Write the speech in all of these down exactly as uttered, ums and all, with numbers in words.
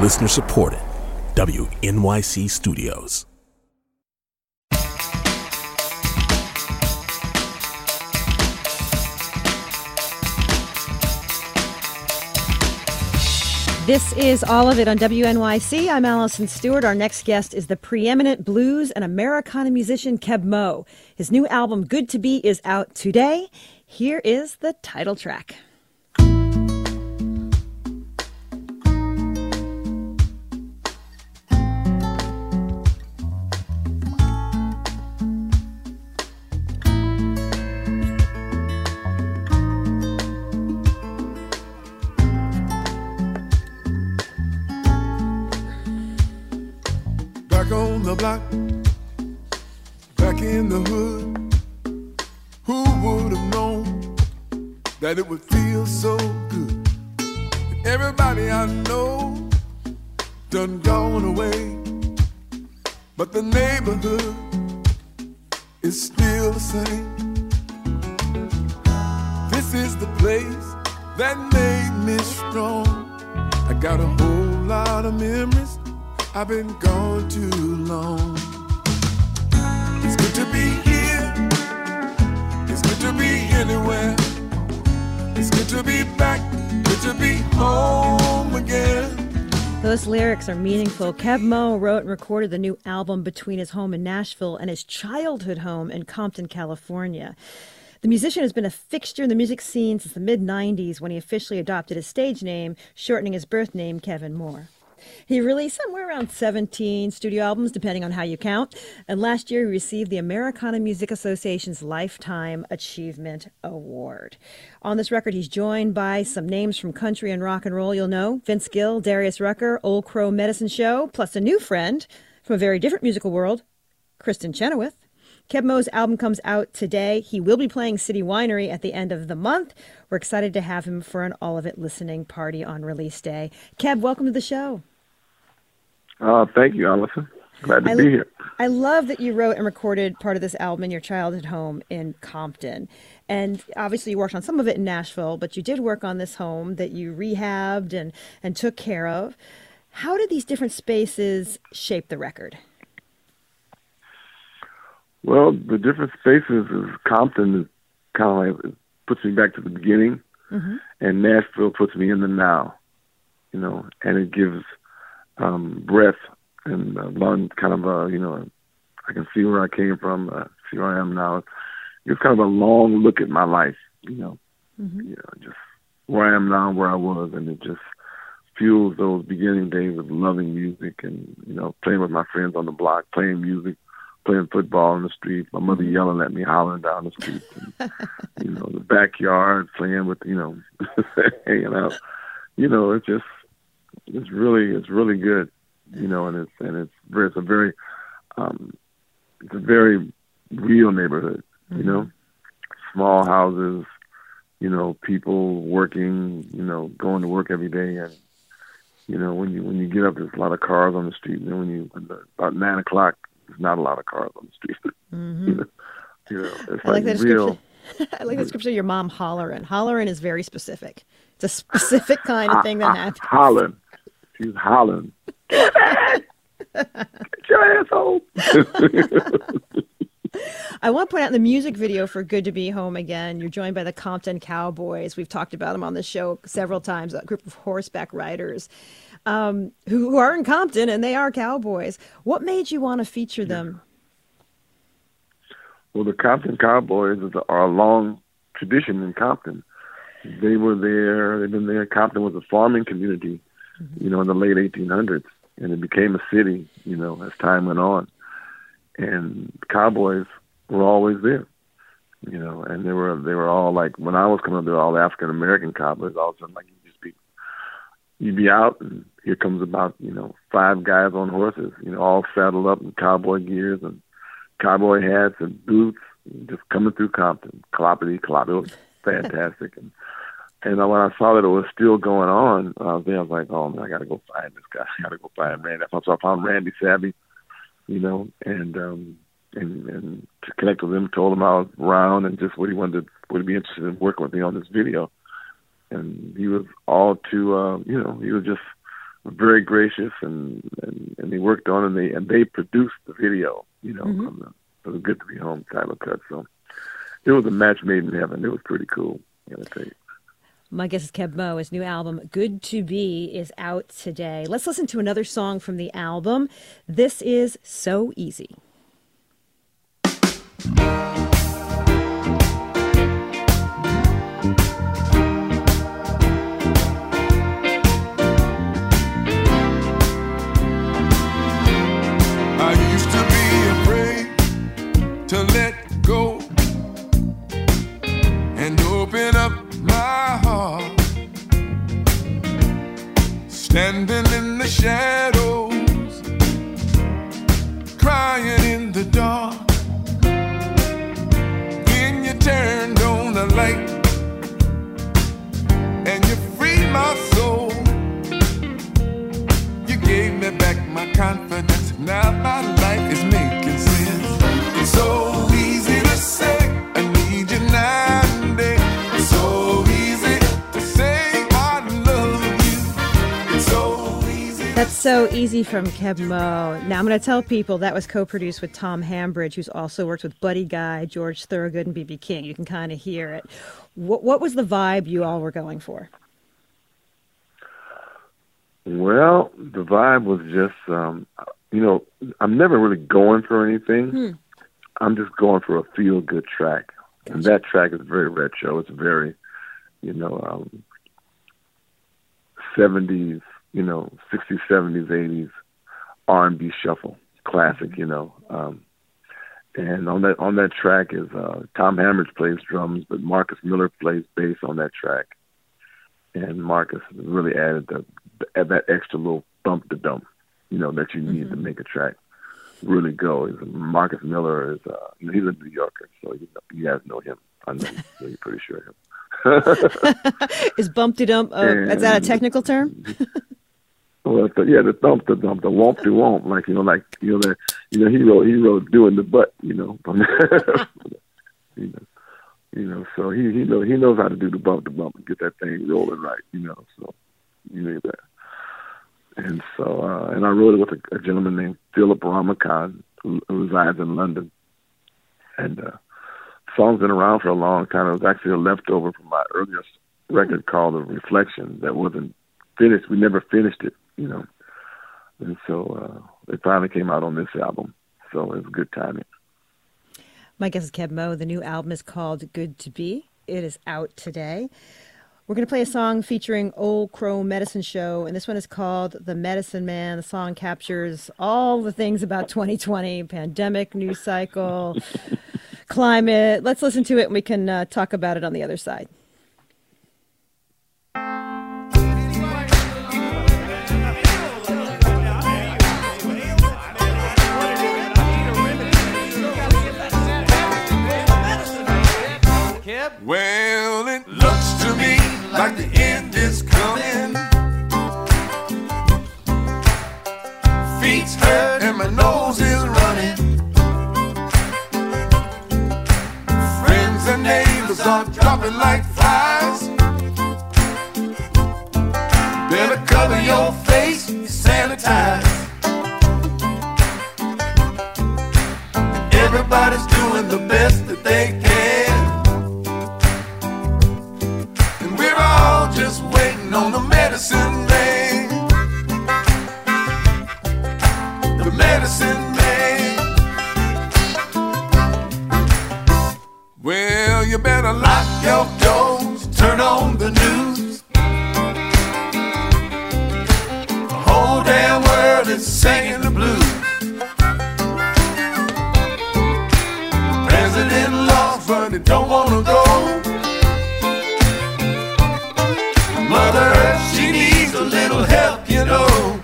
Listener supported. W N Y C Studios. This is All of It on W N Y C. I'm Allison Stewart. Our next guest is the preeminent blues and Americana musician Keb Mo. His new album, Good to Be, is out today. Here is the title track. On the block, back in the hood, who would have known that it would feel so good? Everybody I know done gone away, but the neighborhood is still the same. This is the place that made me strong. I got a whole lot of memories. I've been gone too long. It's good to be here. It's good to be anywhere. It's good to be back. Good to be home again. Those lyrics are meaningful. Keb Mo wrote and recorded the new album between his home in Nashville and his childhood home in Compton, California. The musician has been a fixture in the music scene since the mid nineties when he officially adopted his stage name, shortening his birth name, Kevin Moore. He released somewhere around seventeen studio albums, depending on how you count. And last year, he received the Americana Music Association's Lifetime Achievement Award. On this record, he's joined by some names from country and rock and roll you'll know. Vince Gill, Darius Rucker, Old Crow Medicine Show, plus a new friend from a very different musical world, Kristen Chenoweth. Keb Mo's album comes out today. He will be playing City Winery at the end of the month. We're excited to have him for an All of It listening party on release day. Keb, welcome to the show. Uh, thank you, Allison. Glad to I, be here. I love that you wrote and recorded part of this album in your childhood home in Compton. And obviously you worked on some of it in Nashville, but you did work on this home that you rehabbed and, and took care of. How did these different spaces shape the record? Well, the different spaces is Compton is kind of like, it puts me back to the beginning, mm-hmm. and Nashville puts me in the now, you know, and it gives um, breath and uh, lung kind of a, you know, I can see where I came from, uh, see where I am now. It's kind of a long look at my life, you know, mm-hmm. you know, just where I am now, where I was, and it just fuels those beginning days of loving music and, you know, playing with my friends on the block, playing music, playing football in the street, my mother yelling at me, hollering down the street, and, you know, the backyard, playing with, you know, hanging out. You know, it's just, it's really, it's really good, you know, and it's, and it's very, it's a very, um, it's a very real neighborhood, you mm-hmm. know, small houses, you know, people working, you know, going to work every day. And, you know, when you, when you get up, there's a lot of cars on the street. And then when you, when the, about nine o'clock, there's not a lot of cars on the street. Mm-hmm. you know, you know, it's I like, like that real. I like the description of your mom hollering. Hollering is very specific. It's a specific kind of thing that happens. Hollering. She's hollering. Get back! Get your ass home! I want to point out in the music video for Good to Be Home Again, you're joined by the Compton Cowboys. We've talked about them on the show several times, a group of horseback riders um, who, who are in Compton, and they are cowboys. What made you want to feature them? Well, the Compton Cowboys are a long tradition in Compton. They were there, they've been there. Compton was a farming community, mm-hmm. you know, in the late eighteen hundreds, and it became a city, you know, as time went on. And cowboys were always there, you know, and they were they were all like, when I was coming up, they were all African American cowboys. All of a sudden, like, you just be you'd be out, and here comes about, you know, five guys on horses, you know, all saddled up in cowboy gears and cowboy hats and boots, and just coming through Compton, cloppity clop. It was fantastic. and and when I saw that it was still going on, I was there. I was like, oh man, I got to go find this guy. I got to go find Randy. So I found Randy Savvy, you know, and um, and and to connect with him, told him I was around and just what he wanted to, would he be interested in working with me on this video. And he was all too, uh, you know, he was just very gracious, and, and, and they worked on it, and they and they produced the video, you know, Mm-hmm. from the, for the Good to Be Home title cut. So it was a match made in heaven. It was pretty cool, I gotta tell you. My guest is Keb Mo. His new album, Good to Be, is out today. Let's listen to another song from the album. This is So Easy. I used to be afraid to let go and open up my heart, standing in the shadows, crying in the dark. Then you turned on the light and you freed my soul. You gave me back my confidence. Now my life is making sense. It's so easy to say I need you now and then. It's so easy to say I love you. It's so easy. That's So Easy from Keb Mo. Now, I'm going to tell people that was co-produced with Tom Hambridge, who's also worked with Buddy Guy, George Thorogood, and B B King. You can kind of hear it. What, what was the vibe you all were going for? Well, the vibe was just, um, you know, I'm never really going for anything. Hmm. I'm just going for a feel-good track. Gotcha. And that track is very retro. It's very, you know, um, seventies, you know, sixties, seventies, eighties R and B shuffle, classic, you know. Um, and on that on that track is uh, Tom Hambridge plays drums, but Marcus Miller plays bass on that track. And Marcus really added the, the that extra little bump to dump, you know, that you need mm-hmm. to make a track really go. Is Marcus Miller is uh, you know, he's a New Yorker, so you, know, you guys know him. I know, so you're pretty sure of him. Is bump to dump? Uh, is that a technical term? Well, the, yeah, the thump to dump, the womp to womp, like you know, like you know, the, you know, he wrote he wrote doing the butt, you know, you know. You know, so he he knows he knows how to do the bump to bump and get that thing rolling right. You know, so you need that. And so, uh, and I wrote it with a, a gentleman named Philip Ramakan, who, who resides in London. And uh, the song's been around for a long time. It was actually a leftover from my earliest record called "The Reflection" that wasn't finished. We never finished it, you know. And so uh, it finally came out on this album. So it was good timing. My guest is Keb Mo. The new album is called Good to Be. It is out today. We're going to play a song featuring Old Crow Medicine Show, and this one is called The Medicine Man. The song captures all the things about twenty twenty, pandemic, news cycle, climate. Let's listen to it, and we can uh, talk about it on the other side. Well, it looks to me like the end is coming. Feet's hurt and my nose is running. Friends and neighbors are dropping like flies. Better cover your face, sanitize. Everybody's doing the best that they can. Just waiting on the medicine man. The medicine man. Well, you better lock your doors, turn on the news. The whole damn world is singing the blues. President lost, but he don't wanna go. Mother Earth, she needs a little help, you know.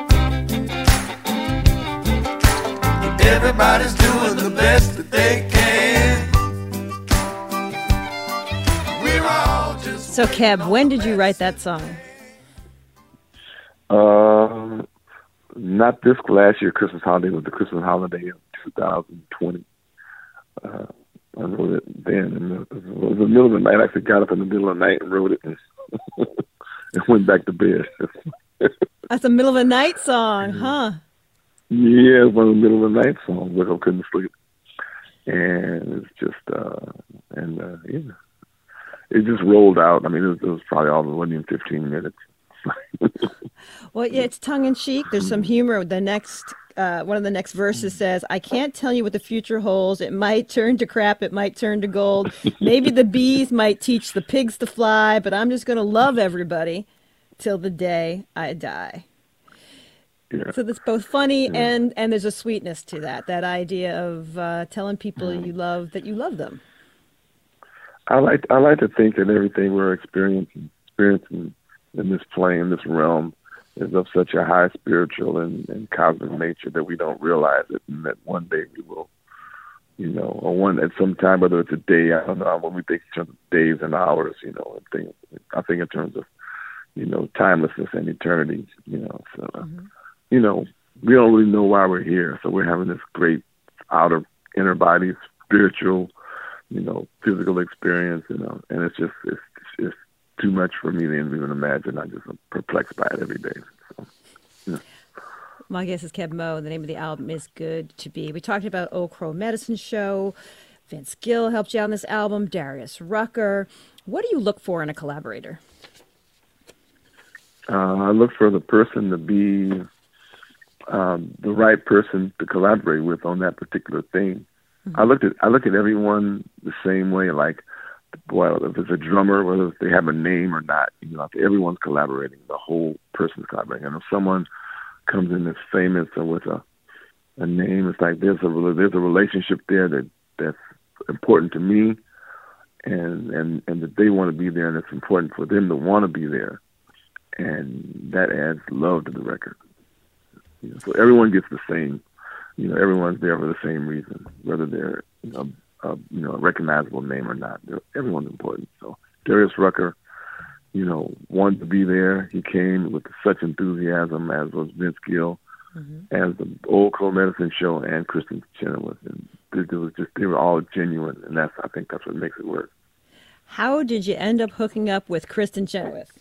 Everybody's doing the best that they can. We're all just. So, Keb, when did you write that song? Uh, not this last year Christmas holiday, but the Christmas holiday of two thousand twenty. Uh, I wrote it then. In the, it was the middle of the night. I actually got up in the middle of the night and wrote it. And and went back to bed. I That's a middle of the night song, huh? Yeah, it was one of the middle of the night songs, but I couldn't sleep. And it's just, uh, and uh, yeah, it just rolled out. I mean, it was, it was probably all, it wasn't even fifteen minutes. Well, yeah, it's tongue in cheek. There's some humor. The next, uh, one of the next verses says, "I can't tell you what the future holds. It might turn to crap. It might turn to gold. Maybe the bees might teach the pigs to fly, but I'm just going to love everybody till the day I die." Yeah. So that's both funny Yeah. and, and there's a sweetness to that, that idea of uh, telling people you love that you love them. I like I like to think that everything we're experiencing experiencing in this plane, this realm, is of such a high spiritual and, and cosmic nature that we don't realize it, and that one day we will, you know, or one at some time, whether it's a day, I don't know, when we think in terms of days and hours, you know, I think I think in terms of, you know, timelessness and eternity, you know, so uh, Mm-hmm. you know, we don't really know why we're here, so we're having this great outer inner body spiritual, you know, physical experience, you know, and it's just it's it's too much for me to even imagine. I just am perplexed by it every day. So, yeah. My guest is Keb Mo. The name of the album is Good to Be. We talked about Old Crow Medicine Show. Vince Gill helped you on this album. Darius Rucker. What do you look for in a collaborator? Uh, I look for the person to be um, the right person to collaborate with on that particular thing. Mm-hmm. I looked at I look at everyone the same way. Like, well, if it's a drummer, whether they have a name or not, you know, everyone's collaborating. The whole person's collaborating. And if someone comes in that's famous or with a a name, it's like there's a there's a relationship there that that's important to me, and and and that they want to be there, and it's important for them to want to be there, and that adds love to the record. You know, so everyone gets the same. You know, everyone's there for the same reason, whether they're you know. Uh, you know, a recognizable name or not. Everyone's important. So Darius Rucker, you know, wanted to be there. He came with such enthusiasm, as was Vince Gill, mm-hmm. as the Old Crow Medicine Show and Kristen Chenoweth. And it was just, they were all genuine, and that's, I think that's what makes it work. How did you end up hooking up with Kristen Chenoweth?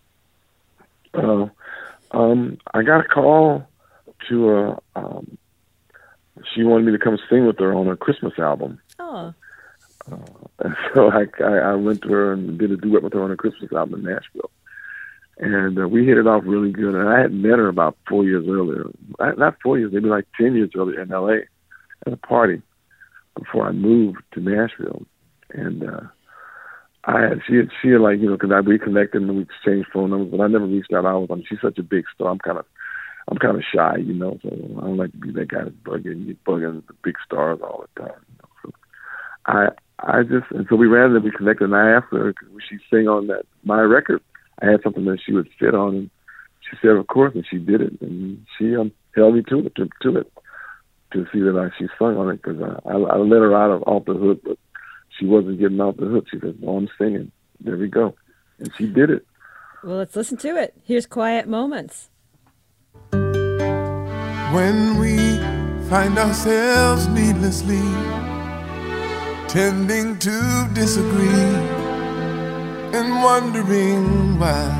Uh, um, I got a call to, uh, um, she wanted me to come sing with her on her Christmas album. Oh. Uh, and so I, I, I went to her and did a duet with her on her Christmas album in Nashville. And uh, we hit it off really good. And I had met her about four years earlier. Not four years, maybe like ten years earlier in L A at a party before I moved to Nashville. And uh, I had, she had, she had like, you know, because I reconnected and we exchanged phone numbers, but I never reached out. I was, I mean, she's such a big star. I'm kind of, I'm kind of shy, you know, so I don't like to be that guy that's bugging, bugging the big stars all the time. You know, so I, I just, and so we ran and we connected, and I asked her, would she sing on that, my record? I had something that she would fit on, and she said, of course, and she did it, and she um, held me to it, to, to it, to see that I, she sung on it, because I, I, I let her out of off the hook, but she wasn't getting off the hook. She said, well, I'm singing. There we go. And she did it. Well, let's listen to it. Here's Quiet Moments. When we find ourselves needlessly tending to disagree and wondering why,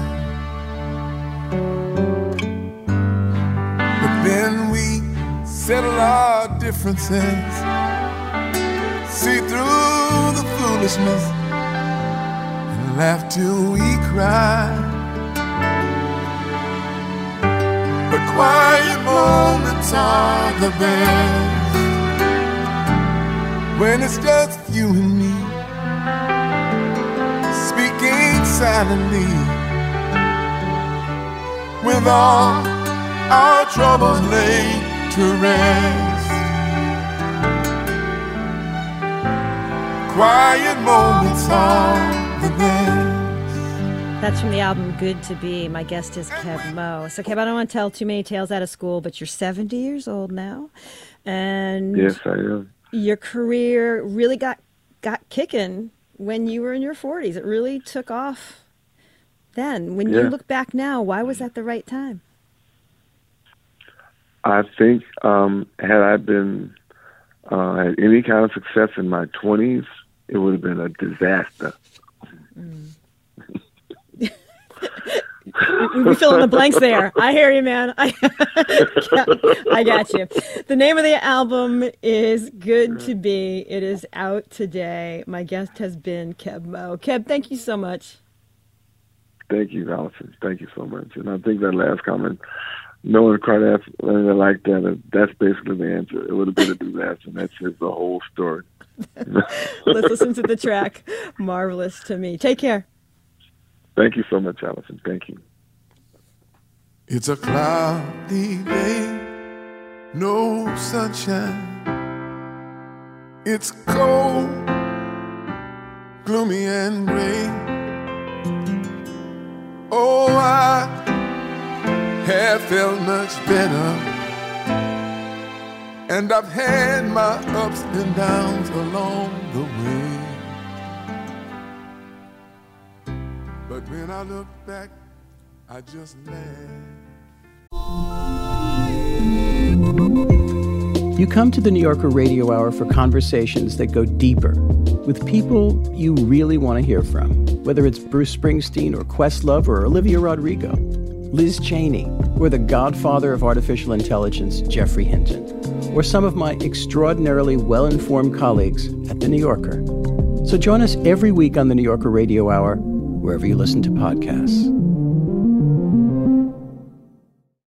but then we settle our differences, see through the foolishness and laugh till we cry. The quiet moments are the best, when it's just you and me, speaking silently, with all our troubles laid to rest. Quiet moments are the best. That's from the album Good to Be. My guest is Keb Mo. So, Keb, I don't want to tell too many tales out of school, but you're seventy years old now. And yes, I am. Your career really got got kicking when you were in your forties. It really took off then. When yeah. you look back now, why was that the right time? I think um, had I been uh, had any kind of success in my twenties, it would have been a disaster. Mm. We fill in the blanks there. I hear you, man. I, I got you. The name of the album is Good to Be. It is out today. My guest has been Keb Mo. Keb, thank you so much. Thank you, Allison. Thank you so much. And I think that last comment, no one cried after like that. That's basically the answer. It would have been a disaster, and that's just the whole story. Let's listen to the track. Marvelous to Me. Take care. Thank you so much, Allison. Thank you. It's a cloudy day, no sunshine. It's cold, gloomy and gray. Oh, I have felt much better, and I've had my ups and downs along the way. But when I look back, I just laugh. You come to the New Yorker Radio Hour for conversations that go deeper with people you really want to hear from, whether it's Bruce Springsteen or Questlove or Olivia Rodrigo, Liz Cheney, or the godfather of artificial intelligence, Geoffrey Hinton, or some of my extraordinarily well-informed colleagues at The New Yorker. So join us every week on the New Yorker Radio Hour, wherever you listen to podcasts.